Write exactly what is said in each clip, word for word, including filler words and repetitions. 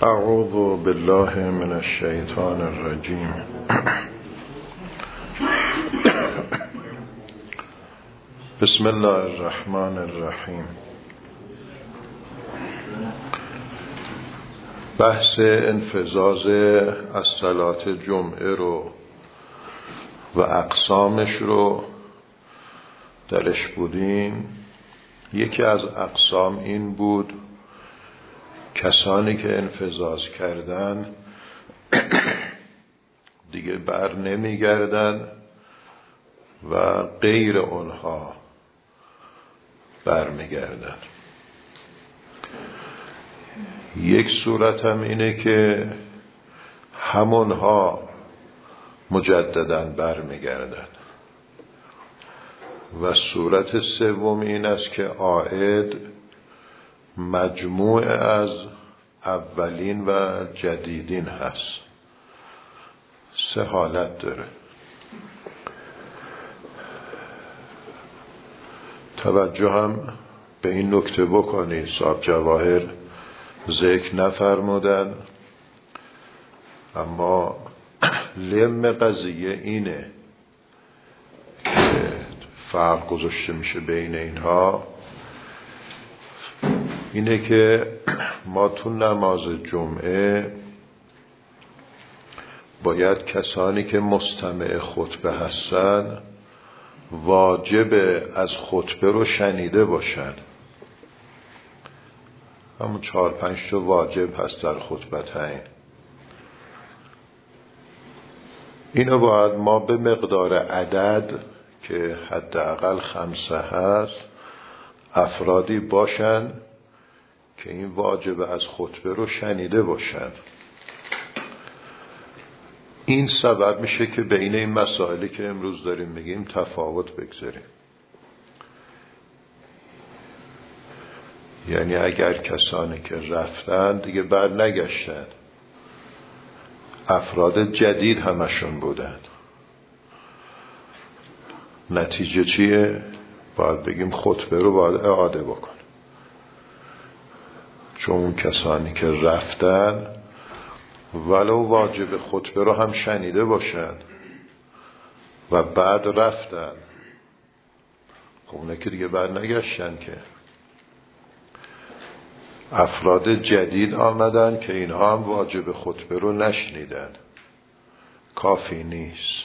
اعوذ بالله من الشیطان الرجیم. بسم الله الرحمن الرحیم. بحث انفذاز از صلات جمعه رو و اقسامش رو درش بودیم. یکی از اقسام این بود کسانی که انفذاز کردن دیگه بر نمی گردن و غیر اونها بر می گردن. یک صورت هم اینه که همونها مجدداً بر می گردن و صورت سوم این است که عائد مجموعه از اولین و جدیدین هست. سه حالت داره. توجه هم به این نکته بکنید، صاحب جواهر ذکر نفرمودن، اما لم قضیه اینه که فرق گذاشته میشه بین اینها. اینه که ما تو نماز جمعه باید کسانی که مستمع خطبه هستن واجب از خطبه رو شنیده باشن. همون چهار پنج تا واجب هست در خطبتین. اینو باید ما به مقدار عدد که حداقل خمسه هست افرادی باشن که این واجب از خطبه رو شنیده باشن. این سبب میشه که بین این مسائلی که امروز داریم میگیم تفاوت بگذاریم. یعنی اگر کسانی که رفتن دیگه بر نگشتن، افراد جدید همشون بودن، نتیجه چیه؟ باید بگیم خطبه رو باید اعاده بکن، چون کسانی که رفتن ولو واجب خطبه رو هم شنیده باشن و بعد رفتن، خب اونه که دیگه بر نگشتن که افراد جدید آمدن که اینها هم واجب خطبه رو نشنیدن، کافی نیست.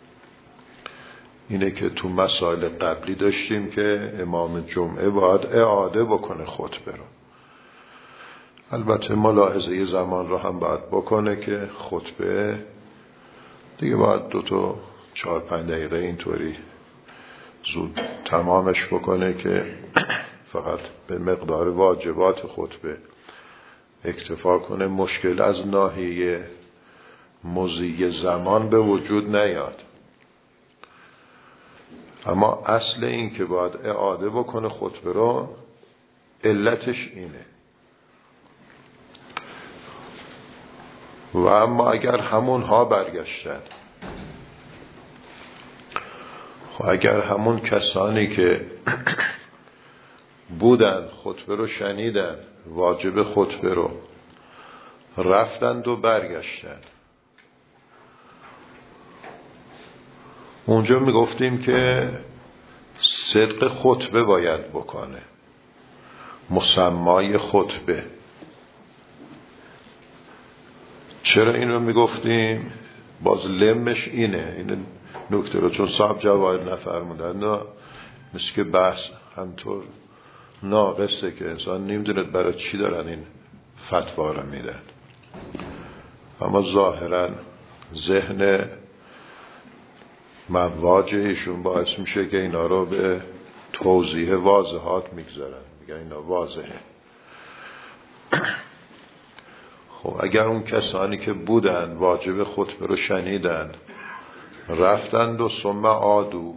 اینه که تو مسائل قبلی داشتیم که امام جمعه باید اعاده بکنه خطبه رو. البته ملاحظه زمان رو هم باید بکنه که خطبه دیگه باید دو تا چهار پنج دقیقه اینطوری زود تمامش بکنه که فقط به مقدار واجبات خطبه اکتفا کنه، مشکل از ناحیه مضی زمان به وجود نیاد. اما اصل این که باید اعاده بکنه خطبه رو علتش اینه. و اما اگر همون ها برگشتن، خب اگر همون کسانی که بودن خطبه رو شنیدن، واجب خطبه رو رفتند و برگشتن، اونجا میگفتیم که صدق خطبه باید بکنه، مسمای خطبه. چرا این رو میگفتیم؟ باز لمش اینه، این نکته رو چون صاحب جواهر نفرمودن، نه مثل که بحث همطور ناقصه که انسان نمیدونه برای چی دارن این فتوا رو میدن. اما ظاهرا ذهن مواجهشون باعث میشه که اینا رو به توضیح واضحات میگذارن، میگن اینا واضحه. خب اگر اون کسانی که بودن واجب خطبه رو شنیدن رفتند و ثم عادو،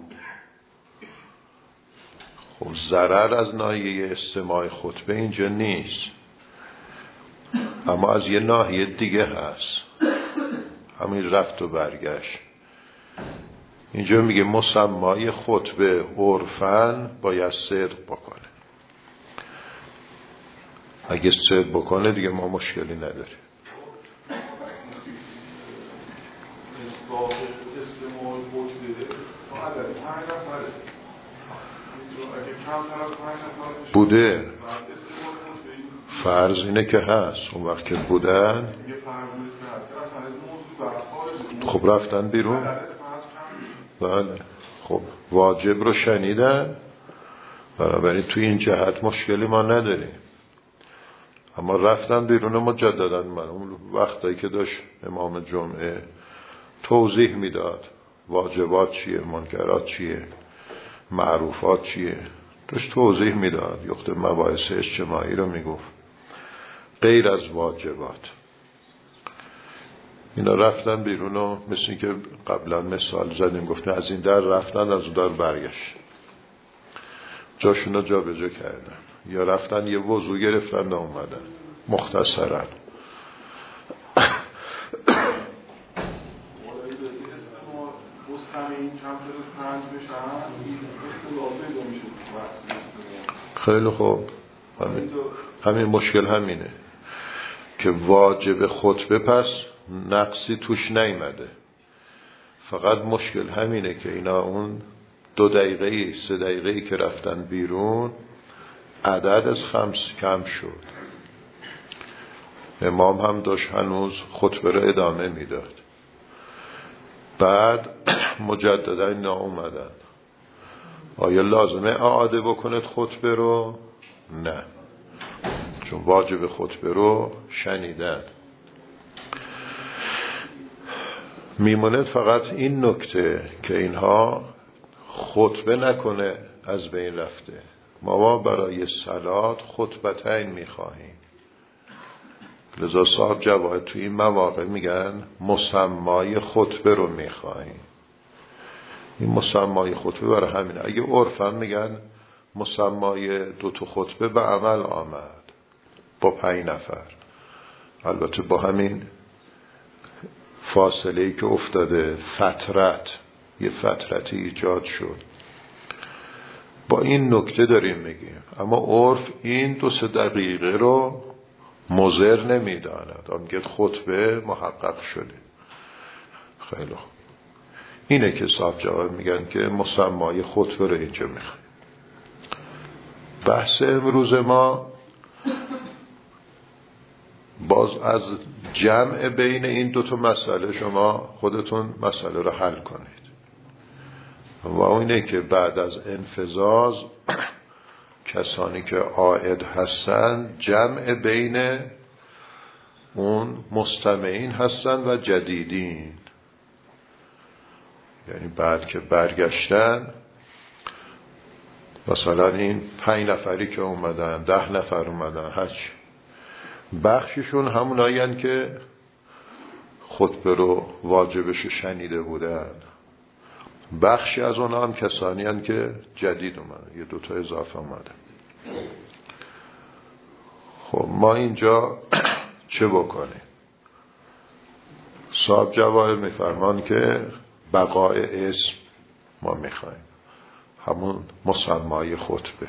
خب ضرر از ناحیه استماع خطبه اینجا نیست، اما از یه ناحیه دیگه هست، همین رفت و برگشت. اینجا میگه مسمای خطبه عرفاً باید صدق بکنه. اگه صدق بکنه دیگه ما مشکلی نداریم. بوده، فرض اینه که هست، اون وقت که بودن خب رفتن بیرون. بله خب واجب رو شنیدن، بنابراین توی این جهت مشکلی ما نداریم. اما رفتن بیرون مجدداً. من اون وقتایی که داشت امام جمعه توضیح میداد واجبات چیه، منکرات چیه، معروفات چیه، داشت توضیح میداد، یخت مباحث اجتماعی رو میگفت غیر از واجبات. اینا رفتن بیرون و مثل این که قبلا مثال زدیم، گفتیم از این در رفتن از اون در برگشت، جاشون رو جا به جا کردن، یا رفتن یه وضو گرفتن و اومدن. مختصرا خیلی خوب، همین, همین مشکل همینه که واجب خطبه پس نقصی توش نیامده. فقط مشکل همینه که اینا اون دو دقیقه سه دقیقه که رفتن بیرون عدد از خمس کم شد. امام هم داشت هنوز خطبه رو ادامه میداد، بعد مجددا اینا اومدن. آیا لازمه اعاده بکنید خطبه رو؟ نه، چون واجب خطبه رو شنیدن. میموند فقط این نکته که اینها خطبه نکنه از بین رفته. ما برای صلات خطبتین میخواهیم، لذا صاحب جواهر توی این مواقع میگن مسمای خطبه رو میخواهیم. این مسمای خطبه برای همینه. اگه عرفا میگن مسمای دو تا خطبه به عمل آمد با پنج نفر، البته با همین فاصله‌ای که افتاده، فترت، یه فترتی ایجاد شد. با این نکته داریم میگیم. اما عرف این دو سه دقیقه رو مضر نمیداند، آن میگه خطبه محقق شده. خیلی خوب، اینه که صاحب جواب میگن که مسمای خطبه رو اینجا میخوایم. بحث امروز ما باز از جمع بین این دو تا مسئله شما خودتون مسئله رو حل کنید. و اینه که بعد از انفذاز کسانی که عائد هستن جمع بین اون مستمعین هستن و جدیدین، یعنی بعد که برگشتن مثلا این پنج نفری که اومدن، ده نفر اومدن، هرچی، بخششون همونایی هن که خطبه رو واجبش شنیده بودن، بخشی از اونها هم کسانی هن که جدید اومدن، یه دوتا اضافه اومدن. خب ما اینجا چه بکنیم؟ صاحب جواهر میفرمان که بقای اسم ما میخوایم، همون مسمای خطبه.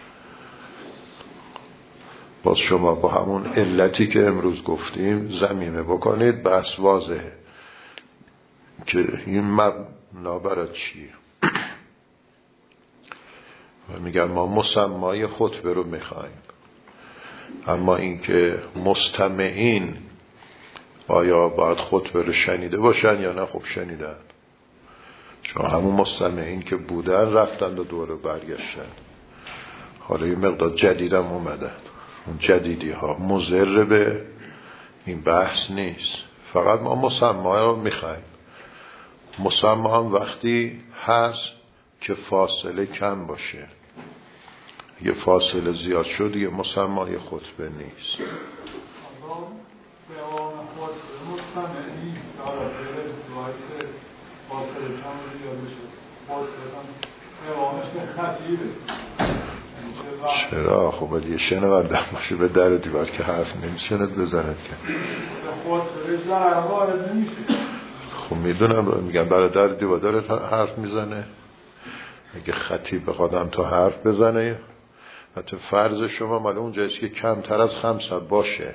باز شما با همون علتی که امروز گفتیم ضمیمه بکنید، بس واضحه که این مبنا برای چیه. و میگن ما مسمای خطبه رو میخوایم، اما اینکه مستمعین آیا باید خطبه رو شنیده باشن یا نه؟ خب شنیدن، چون همون مستمعین که بودن رفتن و دوره برگشتن. حالا یه مقدار جدیدم اومدن، اون جدیدی ها مضر به این بحث نیست. فقط ما مسمای رو میخوایم. مسما هم وقتی هست که فاصله کم باشه. اگه فاصله زیاد شد یه مسمای خطبه نیست. چرا؟ خب باید یه شنوندم باشه به در دیوار که حرف نمیشند بزند که خب میدونم، میگم برای در دیوار داره حرف میزنه. اگه خطیب بخوادم تا حرف بزنه حتی فرض شما مال اون جاییست که کمتر از خمسه باشه.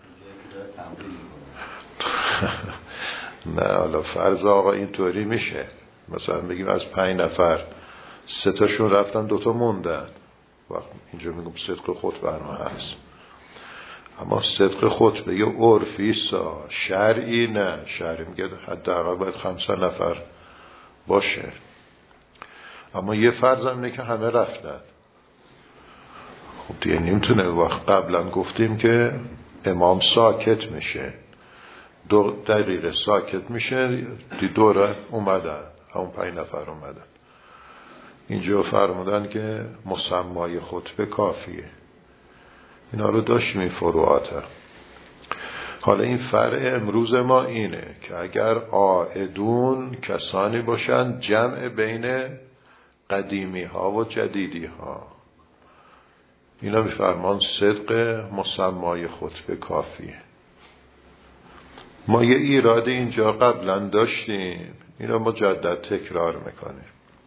نه حالا فرض آقا اینطوری میشه، مثلا بگیم از پنج نفر سه تاشون رفتن دوتا موندن، وقت اینجا میگم صدق خطبه ما هست. اما صدق خطبه یه عرفی سا شرعی نه، شرعی میگه حداقل باید خمسه نفر باشه. اما یه فرض هم اینه که همه رفتن. خب دیگه نمیتونه، وقت قبلا گفتیم که امام ساکت میشه، دو دقیقه ساکت میشه، دی دوره اومدن، همون پنج نفر اومدن. اینجا فرمودن که مسمای خطبه کافیه. اینا رو داشتیم این فروعات. حالا این فرع امروز ما اینه که اگر عائدون کسانی باشن جمع بین قدیمی ها و جدیدی ها، اینا میفرمان صدق مسمای خطبه کافیه. ما یه ایراد اینجا قبلا داشتیم، اینا مجدد تکرار میکنیم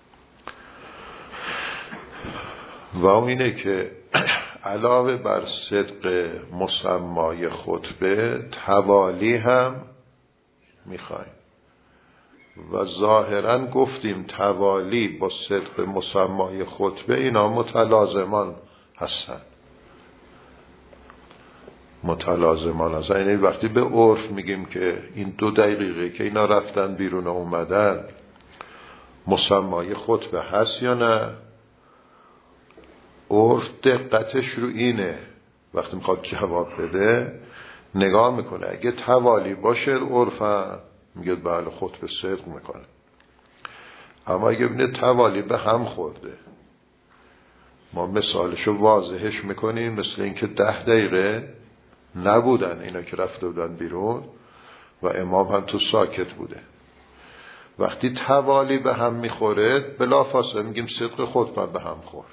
و اون اینه که علاوه بر صدق مسمای خطبه توالی هم میخوایم و ظاهرا گفتیم توالی با صدق مسمای خطبه اینا متلازمان هستن، متلازمان هستن. یعنی وقتی به عرف میگیم که این دو دقیقه که اینا رفتن بیرون اومدن مسمای خطبه هست یا نه، عرف دقتش رو اینه، وقتی میخواد جواب بده نگاه میکنه، اگه توالی باشه عرف هم میگه بله خطبه صدق میکنه. اما اگه بینه توالی به هم خورده، ما مثالشو واضحش میکنیم، مثل اینکه ده دقیقه نبودن اینا که رفته بودن بیرون و امام هم تو ساکت بوده. وقتی توالی به هم میخوره بلافاصله میگیم صدق خطبه به هم خورد.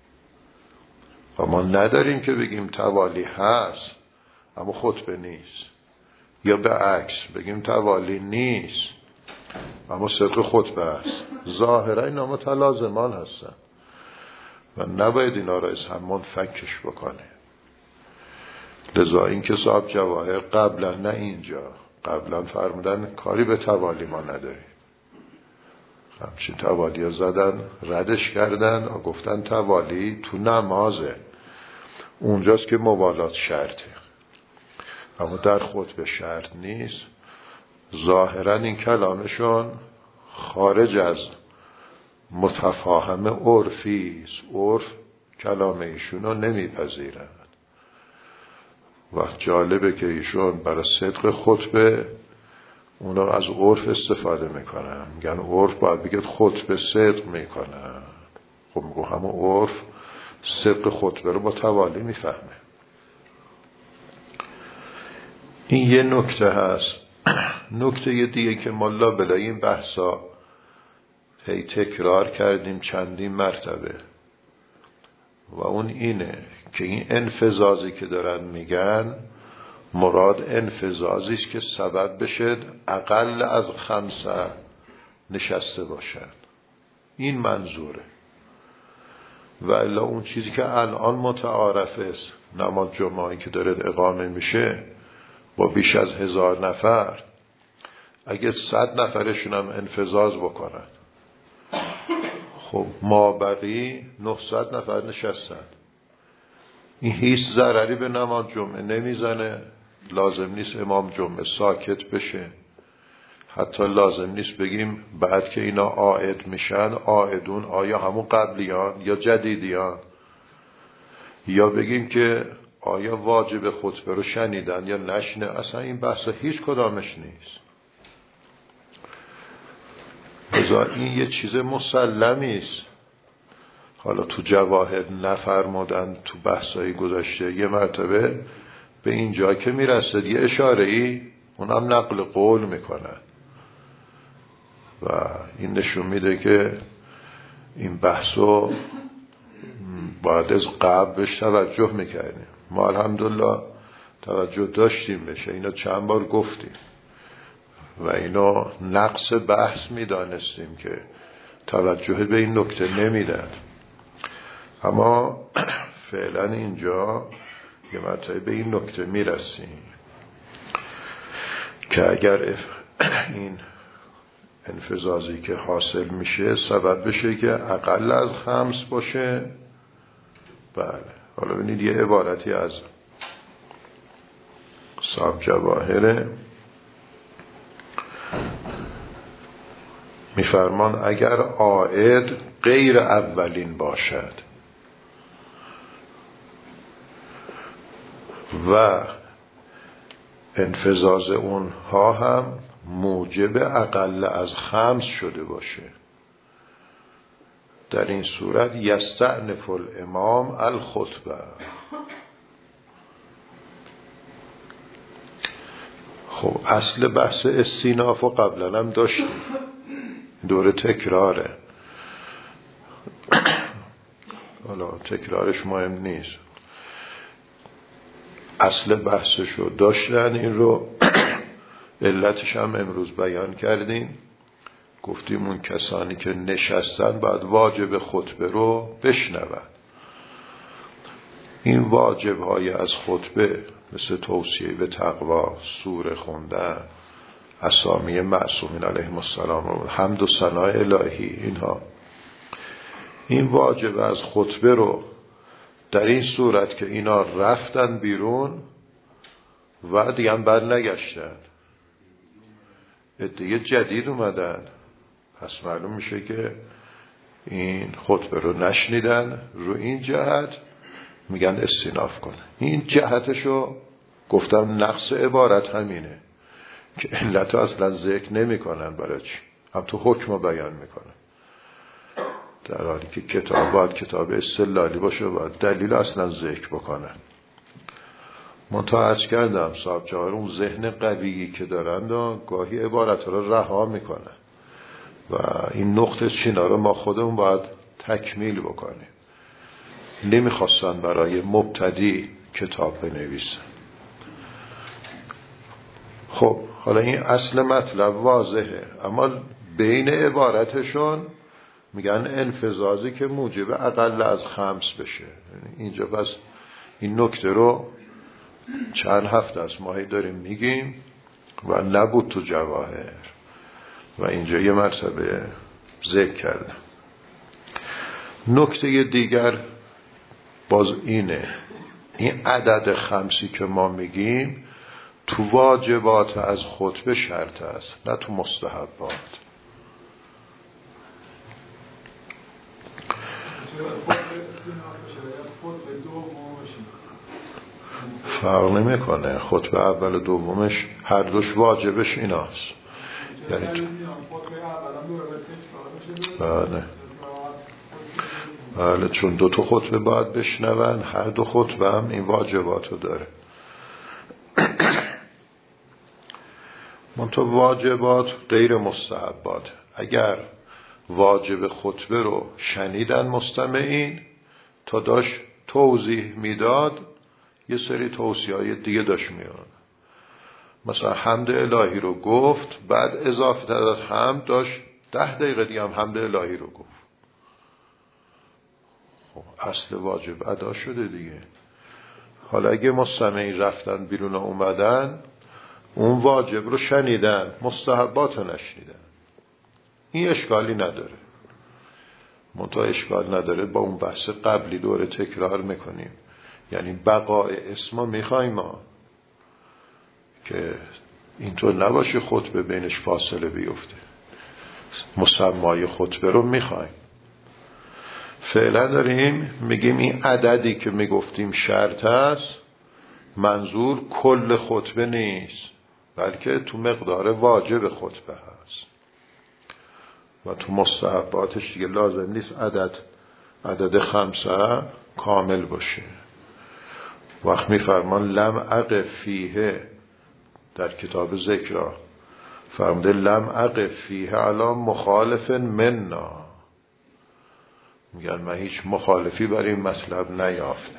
و ما نداریم که بگیم توالی هست اما خطبه نیست، یا به عکس بگیم توالی نیست اما صدق خطبه هست. ظاهرا اینا متلازمان هستن و نباید اینا را از هم منفکش بکنه. لذا این که صاحب جواهر قبلا، نه اینجا، قبلا فرمودن کاری به توالی ما نداریم، همچین توالی ها زدن ردش کردن و گفتن توالی تو نمازه، اونجاست که موالات شرطه، اما در خطبه شرط نیست. ظاهرا این کلامشون خارج از متفاهم عرفی است، عرف کلام ایشون رو نمیپذیرن. و جالبه که ایشون برای صدق خطبه اونا از عرف استفاده میکنن، میگن عرف باید بگید خطبه صدق میکنن. خب میگو همون عرف صدق خطبه رو با توالی میفهمه. این یه نکته هست. نکته یه دیگه که ما لابلای این بحثا هی تکرار کردیم چندین مرتبه و اون اینه که این انفذازی که دارن میگن مراد انفذازی است که سبب بشه اقل از خمسه نشسته باشن، این منظوره. و الا اون چیزی که الان متعارف است، نماز جمعه‌ای که داره اقامه میشه با بیش از هزار نفر، اگه صد نفرشون هم انفذاز بکنن، خب مابقی نهصد نفر نشستن، این هیچ ضرری به نماز جمعه نمیزنه. لازم نیست امام جمعه ساکت بشه، حتی لازم نیست بگیم بعد که اینا عائد میشن عائدون آیا همون قبلیان یا جدیدیان، یا بگیم که آیا واجب خطبه رو شنیدن یا نشنه. اصلا این بحث هیچ کدامش نیست. بذار این یه چیز مسلمی است. حالا تو جواهر نفرمودن، تو بحثایی گذاشته یه مرتبه به اینجا که میرسد یه اشاره ای اونم نقل قول میکنن و این نشون میده که این بحثو باید از قبل بهش توجه میکردیم. ما الحمدلله توجه داشتیم بشه، اینا چند بار گفتیم و اینو نقص بحث میدانستیم که توجه به این نکته نمیدن. اما فعلا اینجا یه مرتبه به این نکته میرسیم که اگر این انفذازی که حاصل میشه سبب بشه که اقل از خمس باشه. بله حالا ببینید یه عبارتی از صاحب جواهره میفرمان اگر عائد غیر اولین باشد و انفذاز اونها هم موجب اقل از خمس شده باشه، در این صورت یستأنف الامام الخطبه. خب اصل بحث استیناف و قبلا هم داشتیم، دوره تکراره، حالا تکرارش مهم نیست، اصل بحثشو داشتن، این رو علتش هم امروز بیان کردیم. گفتیم اون کسانی که نشستن باید واجب خطبه رو بشنون. این واجب های از خطبه مثل توصیه به تقوا، سوره خوندن، اسامی معصومین علیهم السلام، حمد و ثنای الهی، اینها، این واجب از خطبه رو در این صورت که اینا رفتن بیرون و دیگه هم بر نگشتن، عده جدید اومدن، پس معلوم میشه که این خطبه رو نشنیدن، رو این جهت میگن استیناف کنه. این جهتشو گفتم نقص عبارت همینه که علت اصلا ذکر نمی کنن، برای چی؟ هم تو حکم رو بیان میکنن، در حالی که کتاب باید کتاب استدلالی باشه، باید دلیل اصلا ذکر بکنن. من تا عرض کردم صاحب جواهر اون ذهن قویی که دارن و گاهی عبارت رو رها میکنن و این نقطه چینا رو ما خودمون باید تکمیل بکنیم. نمیخواستن برای مبتدی کتاب بنویسن. خب حالا این اصل مطلب واضحه، اما بین عبارتشون میگن انفذازی که موجب اقل از خمس بشه. اینجا بس این نکته رو چند هفته از ماهی داریم میگیم و نبود تو جواهر و اینجا یه مرتبه ذکر کردم. نکته دیگر باز اینه، این عدد خمسی که ما میگیم تو واجبات از خطبه شرط است، نه تو مستحبات. فرق نمیکنه، خطبه اول و دومش هر دوش واجبش ایناست. یعنی تو بله بله چون دو تا خطبه باید بشنون، هر دو خطبه هم این واجباتو داره. منتها واجبات غیر مستحبات. اگر واجب خطبه رو شنیدن مستمعین، تا داشت توضیح میداد یه سری توصیه‌های دیگه داشت میاد، مثلا حمد الهی رو گفت، بعد اضافه داد حمد داشت ده دقیقه دیگه هم حمد الهی رو گفت. خب اصل واجب ادا شده دیگه. حالا اگه مستمعین رفتن بیرون اومدن، اون واجب رو شنیدن، مستحبات رو نشنیدن، این اشکالی نداره. منتها اشکال نداره با اون بحث قبلی دوره تکرار میکنیم، یعنی بقای اسما میخوایم ما که اینطور نباشه خطبه بینش فاصله بیفته، مسمای خطبه رو میخوایم. فعلا داریم میگیم این عددی که میگفتیم شرط است، منظور کل خطبه نیست، بلکه تو مقدار واجب خطبه هست و تو مستحباتش دیگه لازم نیست عدد عدد خمسه کامل باشه. وقت میفرمان لم اقف فیه در کتاب ذکرها، فرموده لم اقف فیه علی مخالف مننا، میگن من هیچ مخالفی برای این مطلب نیافتم.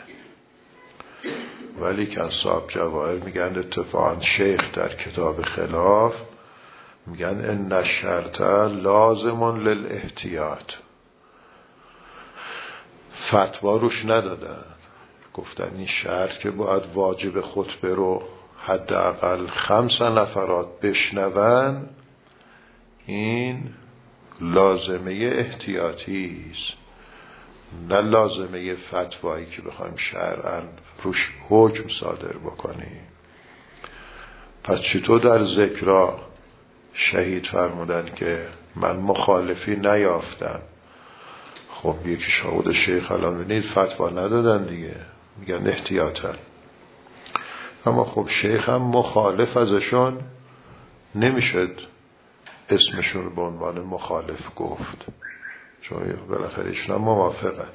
ولی که صاحب جواهر میگن اتفاقا شیخ در کتاب خلاف میگن ان الشرط لازم للاحتیاط، فتوا روش ندادن، گفتن این شرط که باید واجب خطبه رو حداقل خمس نفرات بشنون، این لازمه احتیاطی است، نه لازمه فتوایی که بخوایم شرعاً روش حکم صادر بکنیم. پس چطور در ذکرا شهید فرمودن که من مخالفی نیافتم؟ خب یکی شاهد شیخ الان ببینید فتوا ندادن دیگه، میگن احتیاطاً. اما خب شیخ هم مخالف ازشون نمیشد اسمشون رو به عنوان مخالف گفت، چون بالاخره ایشون هم موافقن.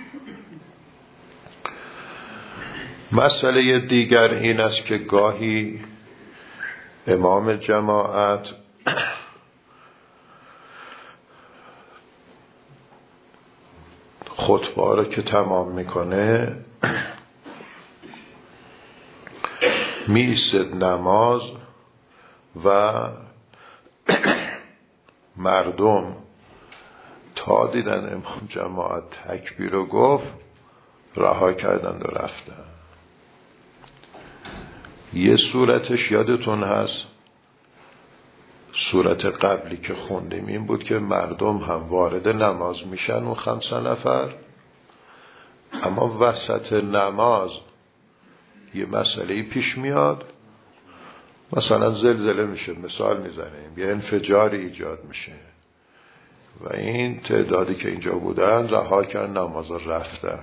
مسئله دیگر این است که گاهی امام جماعت خطبه رو که تمام میکنه میایستد نماز و مردم تا دیدن امام جماعت تکبیر رو گفت رها کردن و رفتن. یه صورتش یادتون هست، صورت قبلی که خوندیم این بود که مردم هم وارد نماز میشن و خمس نفر، اما وسط نماز یه مسئله پیش میاد، مثلا زلزله میشه، مثال میزنیم، یه انفجاری ایجاد میشه و این تعدادی که اینجا بودن رها کردن نماز رفتن.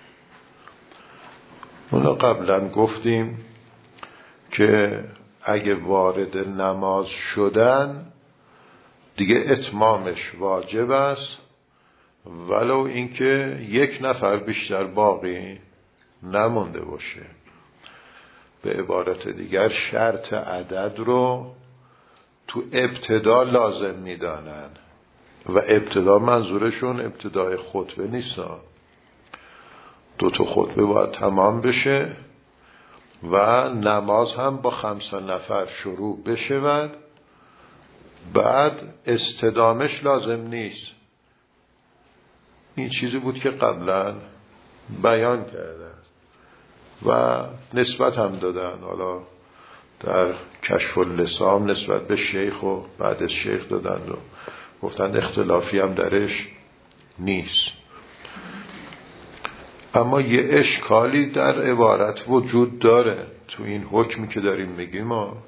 اونو قبلا گفتیم که اگه وارد نماز شدن دیگه اتمامش واجب است، ولو اینکه یک نفر بیشتر باقی نمونده باشه. به عبارت دیگر شرط عدد رو تو ابتدا لازم میدانن و ابتدا منظورشون ابتدای خطبه نیست، دو تا خطبه باید تمام بشه و نماز هم با خمس نفر شروع بشه و بعد استدامش لازم نیست. این چیزی بود که قبلا بیان کردن و نسبت هم دادن، حالا در کشف اللسان نسبت به شیخ و بعد از شیخ دادن و گفتن اختلافی هم درش نیست. اما یه اشکالی در عبارت وجود داره تو این حکمی که داریم میگیم. ما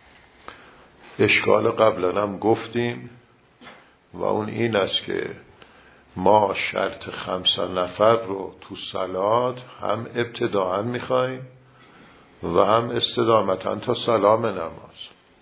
اشکال قبلا هم گفتیم و اون این است که ما شرط خمس نفر رو تو صلات هم ابتداءً میخوایم و هم استدامتاً تا سلام نماز.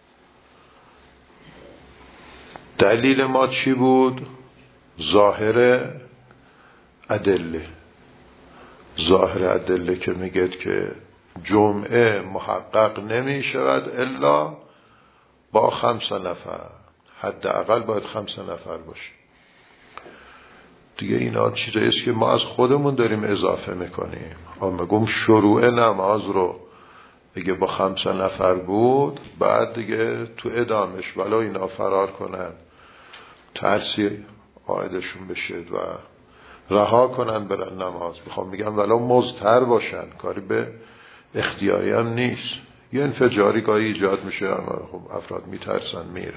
دلیل ما چی بود؟ ظاهر ادله. ظاهر ادله که میگه که جمعه محقق نمی شود الا با خمس نفر، حداقل باید خمس نفر باشه. دیگه اینا چیزایی است که ما از خودمون داریم اضافه میکنیم. اما میگم شروع نماز رو اگه با خمس نفر بود، بعد دیگه تو ادامش ولو اینا فرار کنن ترسی عایدشون بشه و رها کنن برن نماز، میخوام میگم ولو مضطر باشن، کاری به اختیاری هم نیست. یه انفجاری گاهی ایجاد میشه، اما خب افراد میترسن میرن،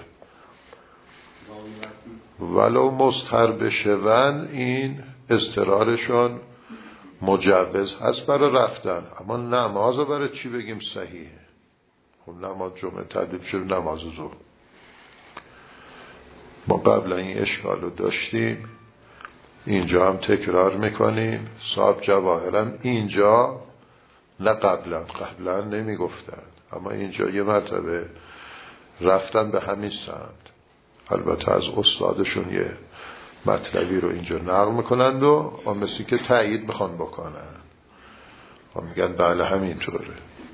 ولو مضطر بشون این اضطرارشون مجوز هست برای رفتن. اما نماز برای چی بگیم صحیحه؟ خب نماز جمعه تبدیل شده نماز ظهر. ما قبلا این اشکال رو داشتیم، اینجا هم تکرار میکنیم. صاحب جواهرم اینجا، نه قبلا قبلا نمی گفتن، اما اینجا یه مرتبه رفتن به همین سمت. البته از استادشون یه مطلبی رو اینجا نقل میکنند و مثل که تایید میخوان بکنن و میگن بله همینطوره.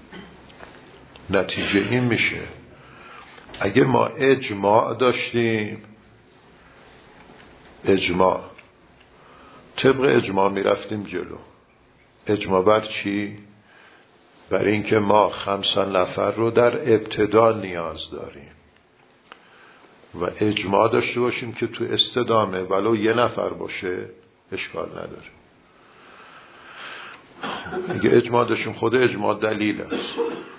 نتیجه این میشه اگه ما اجماع داشتیم، اجماع طبق اجماع میرفتیم جلو. اجماع بر چی؟ بر اینکه ما خمس نفر رو در ابتدا نیاز داریم و اجماع داشته باشیم که تو استدامه ولو یه نفر باشه اشکال نداره. اگه اجماع داشتیم خود اجماع دلیل است.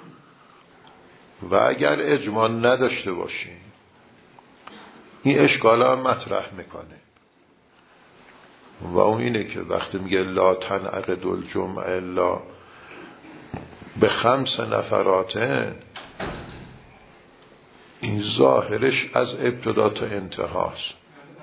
و اگر اجماع نداشته باشیم این اشکال هم مطرح میکنه و اون اینه که وقتی میگه لا تنعقد الجمعه الا به خمس نفراتن، این ظاهرش از ابتدا تا انتهاست.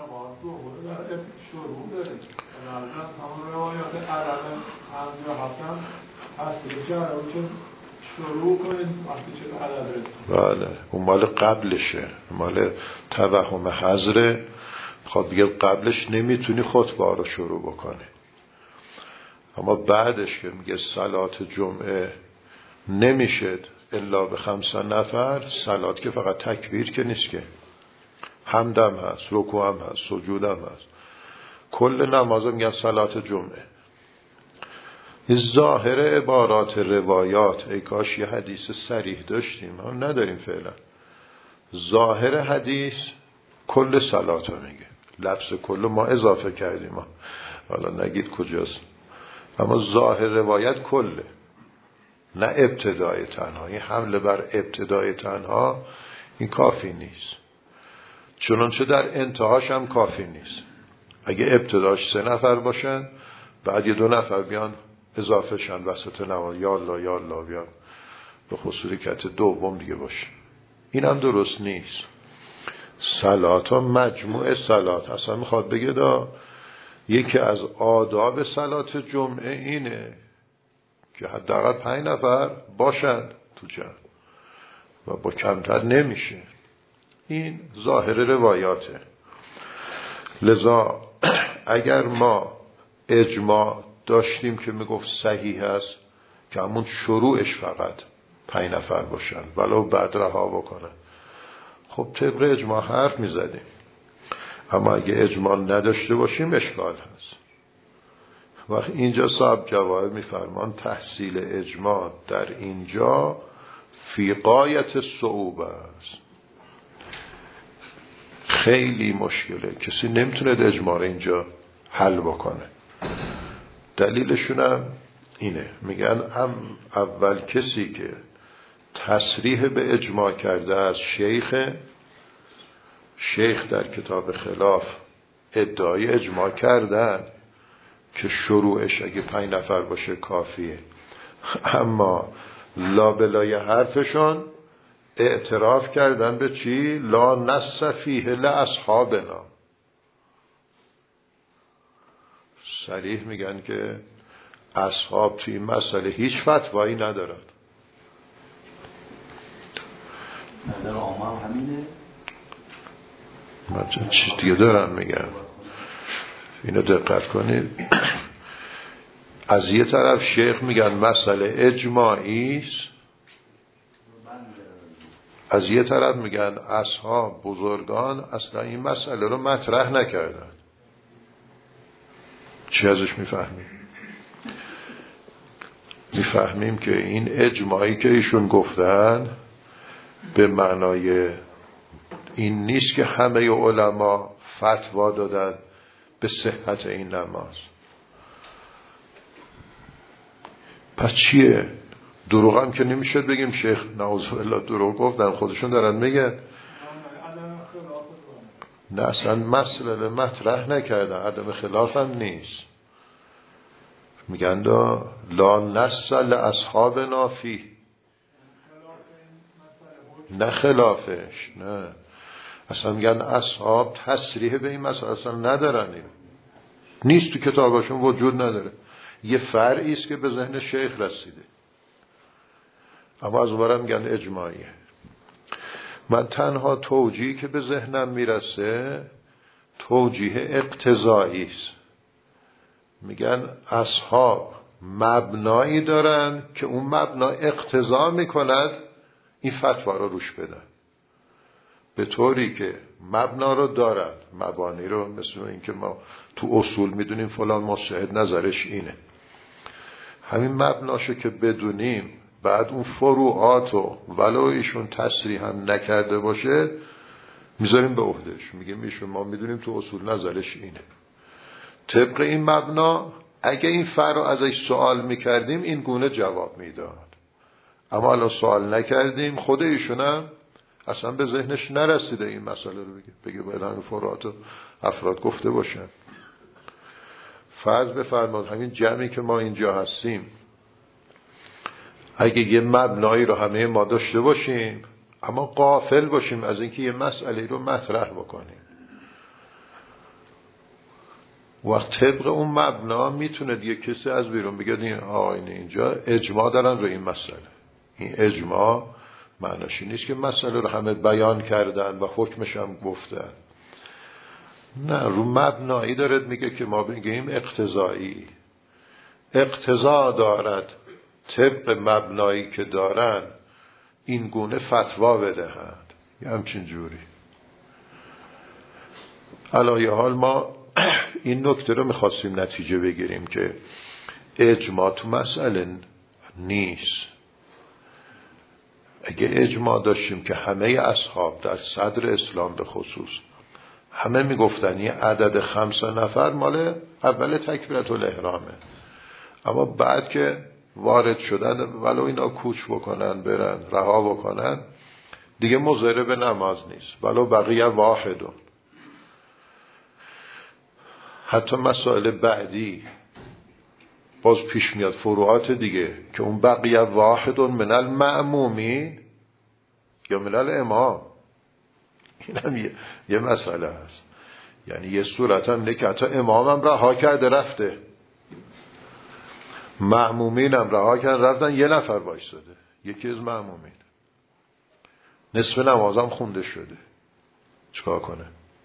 بله اون مال قبلشه، مال توهم حضره. خب بگه قبلش نمیتونی خطبه رو شروع بکنی، اما بعدش که میگه صلات جمعه نمیشد الا به خمس نفر، صلات که فقط تکبیر که نیست، که حمدم هست، رکوع هم هست، سجودم هست، کل نماز میگن صلات جمعه. این ظاهر عبارات روایات، ای کاش یه حدیث صریح داشتیم، ما نداریم فعلا. ظاهر حدیث کل صلات رو میگه، لفظ کل ما اضافه کردیم ما. حالا نگید کجاست، اما ظاهر روایت کله، نه ابتدای تنها. این حمله بر ابتدای تنها این کافی نیست، چنانچه در انتهاش هم کافی نیست. اگه ابتداش سه نفر باشن بعد یه دو نفر بیان اضافه شن وسط نماز، یا الله یا الله بیان به خصوص رکعت دوم دیگه باشه، این هم درست نیست. صلات ها مجموعه صلات، اصلا میخواد بگه دا یکی از آداب صلات جمعه اینه که حداقل پنج نفر باشند تو جمع و با کمتر نمیشه. این ظاهر روایاته. لذا اگر ما اجماع داشتیم که میگفت صحیح است که همون شروعش فقط پنج نفر باشن ولو بعد رها بکنن، خب طبق اجماع حرف میزدیم. اما اگه اجماع نداشته باشیم اشکال هست. وقت اینجا صاحب جواهر میفرمان تحصیل اجماع در اینجا فی غایت صعوبه است، خیلی مشکله، کسی نمیتونه اجماع اینجا حل بکنه. دلیلشون هم اینه، میگن اول کسی که تصریح به اجماع کرده از شیخ شیخ در کتاب خلاف ادعای اجماع کردن که شروعش اگه پنج نفر باشه کافیه، اما لابلای حرفشون اعتراف کردن به چی؟ لا نص فیه لاصحابنا. صریح میگن که اصحاب توی این مسئله هیچ فتوایی ندارن. نظر عامه همینه. من چی دیگه دارن میگن، اینو دقت کنید. از یه طرف شیخ میگن مسئله اجماعی است، از یه طرف میگن اصحاب بزرگان اصلا این مسئله رو مطرح نکردن. چی ازش میفهمیم؟ میفهمیم که این اجماعی که ایشون گفتن به معنای این نیست که همه علما فتوا دادن به صحت این نماز. پس چیه؟ دروغ هم که نمیشد بگیم شیخ نعوذ بالله دروغ گفتن، خودشون دارن میگن نه اصلا مسئله مطرح نکردن، عدم خلاف هم نیست. میگن دا لا نسل اصحابنا فی، نه خلافش، نه اصلا میگن اصحاب تصریح به این مسئله اصلا ندارن، این نیست تو کتابشون، وجود نداره، یه فرعی است که به ذهن شیخ رسیده، اما از اونورا میگن اجماعیه. من تنها توجیهی که به ذهنم میرسه توجیه اقتضایی است. میگن اصحاب مبنایی دارن که اون مبنا اقتضا میکند این فتوا رو روش بدن، به طوری که مبنا رو دارن، مبانی رو، مثل این که ما تو اصول میدونیم فلان مجتهد نظرش اینه، همین مبناشو که بدونیم بعد اون فروعاتو ولو ایشون تصریح هم نکرده باشه میذاریم به عهدهش، میگیم ایشون ما میدونیم تو اصول نظرش اینه، طبق این مبنا اگه این فرع رو ازش سوال میکردیم این گونه جواب میداد، اما الان سوال نکردیم. خود ایشونم اصلا به ذهنش نرسیده این مسئله رو بگه بگه باید همین فروعات و افراد گفته باشن. فرض بفرمایید همین جمعی که ما اینجا هستیم اگه یه مبنایی رو همه ما داشته باشیم اما غافل باشیم از اینکه یه مسئله رو مطرح بکنیم، وقت طبق اون مبنا میتونه دیگه کسی از بیرون بگه این آقایون اینجا اجماع دارن رو این مسئله. این اجماع معناش نیست که مسئله رو همه بیان کردن و حکمش هم گفتن، نه، رو مبنایی دارد میگه که ما بگیم اقتضایی، اقتضا دارد طبق مبنایی که دارن این گونه فتوا بدهند، یه همچین جوری. علایه حال ما این نکته رو میخواستیم نتیجه بگیریم که اجماع تو مسئله نیست. اگه اجماع داشتیم که همه اصحاب در صدر اسلام به خصوص همه میگفتن یه عدد خمسه نفر مال اول تکبیرت الاحرامه، اما بعد که وارد شدن ولو اینا کوچ بکنن برن رها بکنن دیگه مضر به نماز نیست، ولو بقیه واحدون. حتی مسائل بعدی باز پیش میاد فروعات دیگه که اون بقیه واحدون من المأمومین یا من الامام، این هم یه, یه مسئله هست. یعنی یه صورت هم نه که حتی امام هم رها کرده رفته، مأمومین هم رها کرده رفتن، یه نفر وایساده، یکی از مأمومین نصف نمازم خونده شده، چیکار کنه؟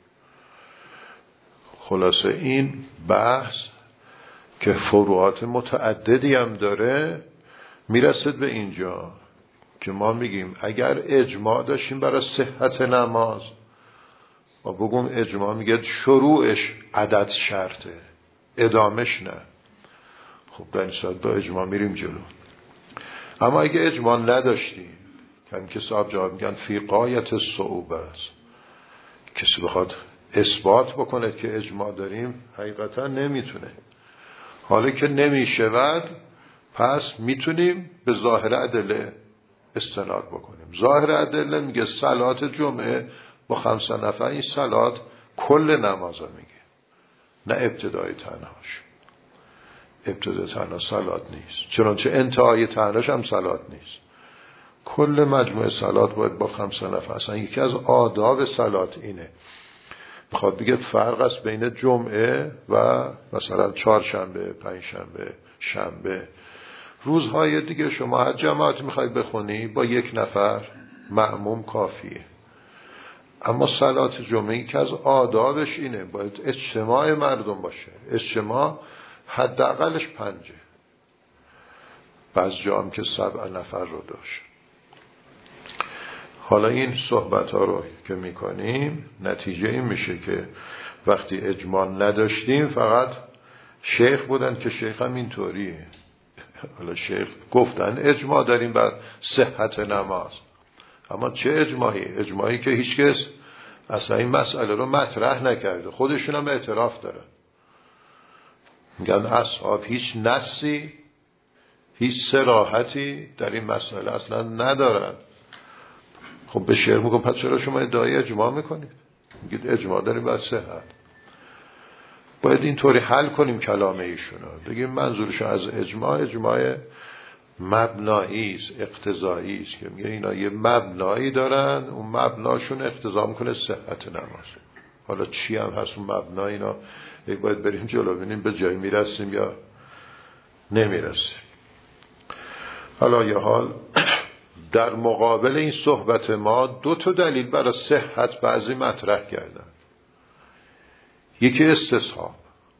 خلاصه این بحث که فروعات متعددی هم داره میرسد به اینجا که ما میگیم اگر اجماع داشتیم برای صحت نماز و بگم اجماع میگه شروعش عدد شرطه ادامش نه، خب در این صورت با اجماع میریم جلو. اما اگه اجماع نداشتیم که که صاحب جواب میگن فی غایت صعوبه است، کسی بخواد اثبات بکنه که اجماع داریم حقیقتا نمیتونه. حالا که نمیشود پس میتونیم به ظاهر ادله استناد بکنیم. ظاهر ادله میگه صلات جمعه با خمسه نفر، این صلات کل نمازا میگه، نه ابتدای تنهاش. ابتدای تنها صلات نیست، چنانچه انتهای تنهاش هم صلات نیست. کل مجموعه صلات باید با خمسه نفر. اصلا یکی از آداب صلات اینه. میخواد بگه فرق است بین جمعه و مثلا چهارشنبه، پنجشنبه، شنبه، روزهای دیگه شما هر جماعت میخواید بخونی با یک نفر مأموم کافیه. اما صلات جمعه که از آدابش اینه باید اجتماع مردم باشه. اجتماع حداقلش پنجه، بعض جا هم که سبع نفر رو داشت. حالا این صحبت ها رو که میکنیم نتیجه این میشه که وقتی اجماع نداشتیم فقط شیخ بودن که شیخ هم اینطوریه. حالا شیخ گفتن اجماع داریم بر صحت نماز، اما چه اجماعی؟ اجماعی که هیچ کس اصلا این مسئله رو مطرح نکرده، خودشون هم اعتراف دارن، میگن اصحاب هیچ نصی هیچ صراحتی در این مسئله اصلا ندارن. خب به شیخ میگم پس چرا شما ادعای اجماع میکنید؟ میگید اجماع داریم بر صحت. باید اینطوری حل کنیم کلام ایشونو، بگیم منظورشون از اجماع اجماع مبنایی است، اقتضایی است، که میگه اینا یه مبنایی دارن، اون مبناشون اقتضا میکنه صحت نماز. حالا چی هم هست اون مبنا؟ اینا یک باید بریم جلو ببینیم به جای میرسیم یا نمیرسیم. حالا یه حال در مقابل این صحبت ما دو تا دلیل برای صحت بعضی مطرح کردن. یکی استصحاب،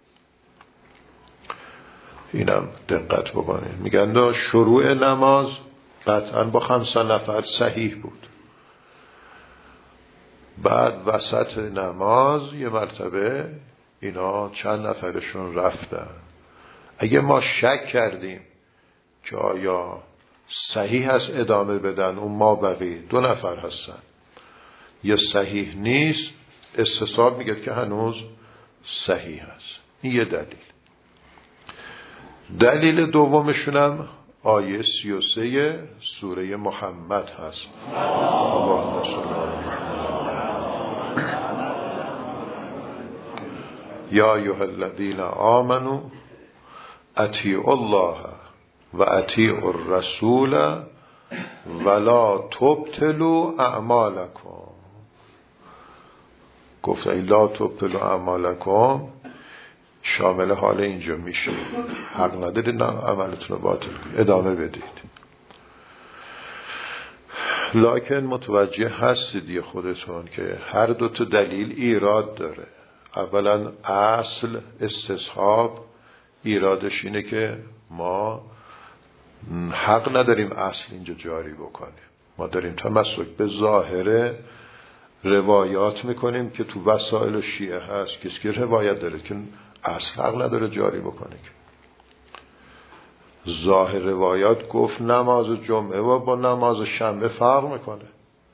اینم دقت بکنید، میگن شروع نماز قطعا با خمسه نفر صحیح بود، بعد وسط نماز یه مرتبه اینا چند نفرشون رفتن. اگه ما شک کردیم که آیا صحیح هست ادامه بدن اون ما بقیه دو نفر هستن یا صحیح نیست، استصحاب میگه که هنوز صحیح هست. این یه دلیل. دلیل دومشونم آیه سی و سه سوره محمد هست. اللهم صل علی محمد. یا ایها الذین آمنوا اطیعوا الله و اطیعوا الرسول ولا تبطلوا اعمالکم. گفت ای لا تبطلوا اعمالکم شامل حال اینجا میشه، حق ندارید عملتون رو باطل کنید، ادامه بدید. لکن متوجه هستید یه خودتون که هر دو تا دلیل ایراد داره. اولا اصل استصحاب ایرادش اینه که ما حق نداریم اصل اینجا جاری بکنیم، ما داریم تمسک به ظاهر روایات میکنیم که تو وسائل شیعه هست. کسی که روایت داره که اصل حق نداره جاری بکنه. که ظاهر روایات گفت نماز جمعه و با نماز شنبه فرق میکنه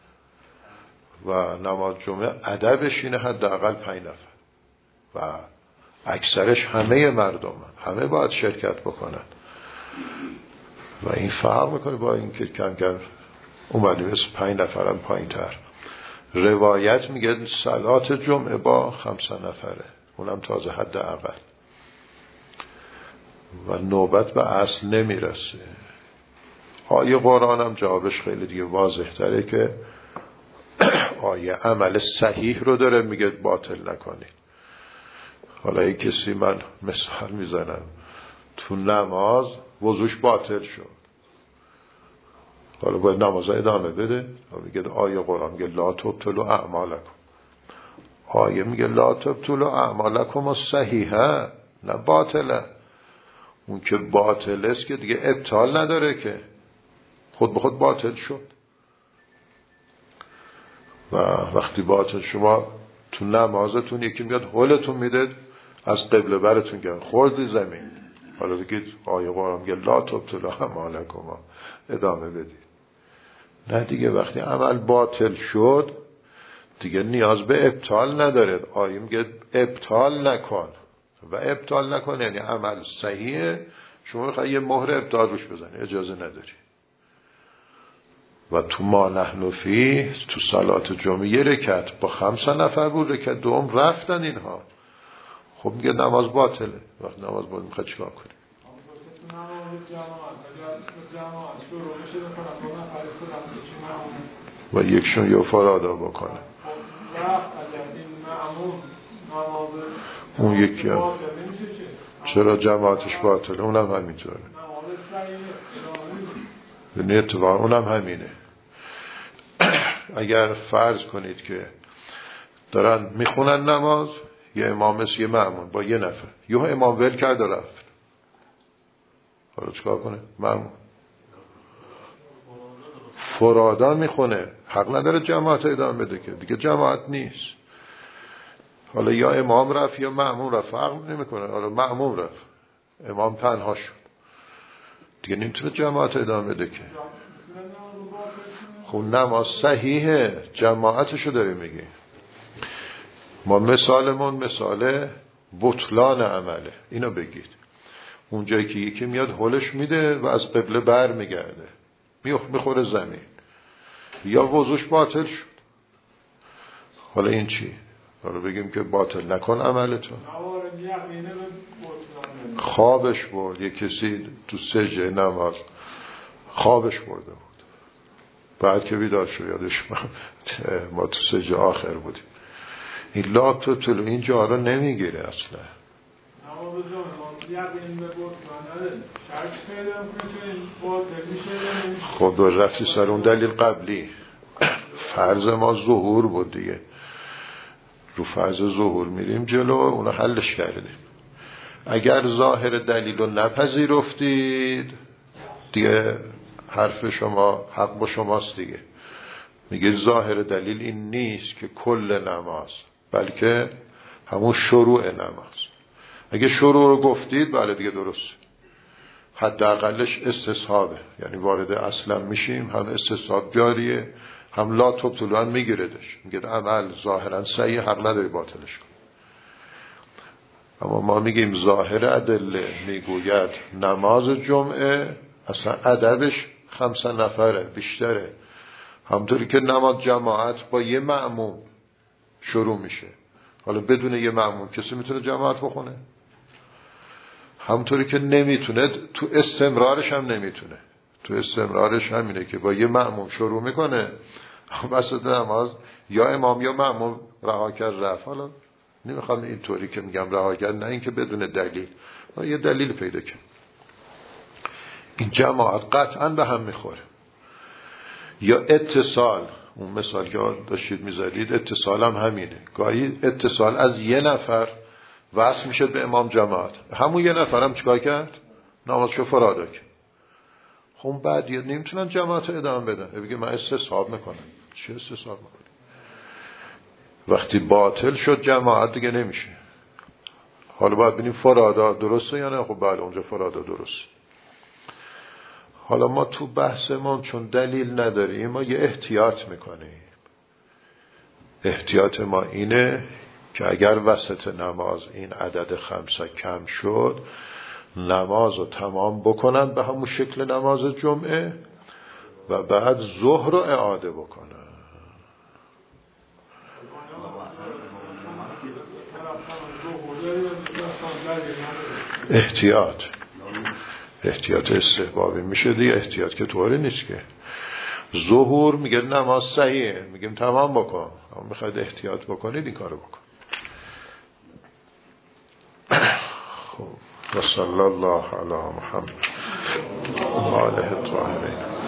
و نماز جمعه ادبش اینه حداقل پنج نفر و اکثرش همه مردم همه باید شرکت بکنن و این فرق میکنه با اینکه کم کم اومدیم از پنج نفرم پایین تر. روایت میگه صلات جمعه با خمسه نفره، اونم تازه حد اول و نوبت به اصل نمیرسه. آیه قرآن هم جوابش خیلی دیگه واضح تره که آیه عمل صحیح رو داره میگه باطل نکنید. حالا یک کسی من مثال میزنم تو نماز وضوش باطل شد، حالا باید نماز ادامه بده. میگه آیه قرآن میگه لا تبطلوا اعمالکم، آیه میگه لا تبطلوا اعمالکم الصحیحه نه باطله. اون که باطل است که دیگه ابطال نداره، که خود به خود باطل شد. و وقتی باطل شما تو نمازتون یکی میاد هولتون میده از قبله برتون گرد خوردی زمین، حالا بگید آیه قرآن میگه لا تبطلوا اعمالکم ادامه بدید. نه دیگه وقتی عمل باطل شد دیگه نیاز به ابطال نداره. آیه میگه ابطال نکن و ابطال نکن یعنی عمل صحیحه، شما میخوای یه مهر ابطال روش بزنی اجازه نداری. و تو ما نحن فی تو صلات جمعه یه رکعت با خمسه نفر بود، رکعت دوم رفتن اینها، خب میگه نماز باطله. وقتی نماز باطله میخواد چیکار کنی؟ و یکشون یه فرادا بکنه اون یکی هم چرا جماعتش باطله؟ اونم همینطوره. به اتفاق اونم همینه. اگر فرض کنید که دارن میخونن نماز، یه امام است یه مأمون با یه نفر، یه امام ول کرد و رفت، حالا چیکار کنه؟ مأمون فرادا میخونه، حق نداره جماعت ادامه بده که دیگه جماعت نیست. حالا یا امام رفت یا مأمون رفت، فرق نمیکنه. حالا مأمون رفت، امام تنها شد، دیگه نمیتونه جماعت ادامه بده که. خب نماز صحیحه، جماعتشو داری میگی. ما مثالمون مثال بطلان عمله، اینو بگید. اونجایی که یکی میاد هولش میده و از قبله بر میگرده میخوره زمین، یا وضوش باطل شد، حالا این چی؟ حالا بگیم که باطل نکن عملتون. خوابش برد، یک کسی تو سجده نماز خوابش برده بود، بعد که بیدار شد یادش ما تو سجده آخر بودیم. این لا تبطلوا اینجا رو نمیگیره اصلا. خب دو رفتی سر اون دلیل قبلی. فرض ما ظهور بود دیگه، رو فرض ظهور میریم جلو، اونو حلش کردیم. اگر ظاهر دلیل رو نپذیرفتید دیگه حرف شما حق با شماست دیگه. میگه ظاهر دلیل این نیست که کل نماز، بلکه همون شروع نماز. اگه شروع رو گفتید بله دیگه درست، حداقلش استصحابه، یعنی وارد اصلا میشیم، هم استصحاب جاریه هم لا تبطلوا هم میگیردش. میگه عمل ظاهرا صحیح، حق نداری باطلش کن. اما ما میگیم ظاهر ادله میگوید نماز جمعه اصلا ادبش خمس نفره بیشتره، همطوری که نماز جماعت با یه مأموم شروع میشه. حالا بدون یه مأموم کسی میتونه جماعت بخونه؟ همطوری که نمیتونه تو استمرارش هم نمیتونه. تو استمرارش همینه که با یه مأموم شروع میکنه، وسط نماز یا امام یا مأموم رها کرد رفت. حالا نمیخوام اینطوری که میگم رها کرد، نه اینکه بدون دلیل، یه دلیل پیدا کرد. این جماعت قطعا به هم میخوره. یا اتصال، اون مثال که داشتید میذارید اتصال هم همینه. گاهی اتصال از یه نفر وصل میشه به امام جماعت، همون یه نفر هم چیکار کرد؟ نمازشو فرادا کرد. خب بعد یا نمیتونن جماعت ادامه بدن، بگه من استصحاب میکنم. چه استصحاب میکنی؟ وقتی باطل شد جماعت دیگه نمیشه. حالا باید ببینیم فرادا درسته یا نه. خب بله اونجا فرادا درست. حالا ما تو بحثمون چون دلیل نداریم ما یه احتیاط میکنیم. احتیاط ما اینه که اگر وسط نماز این عدد خمسه کم شد، نماز رو تمام بکنن به همون شکل نماز جمعه و بعد ظهر رو اعاده بکنن. احتیاط احتیاط استحبابی میشه دیگه. احتیاط که طوری نیست که ظهور میگه نماز صحیحه میگیم تمام بکن، اما میخواید احتیاط بکنید این کارو بکن. خب و صلی الله علی محمد و آله الطاهرین.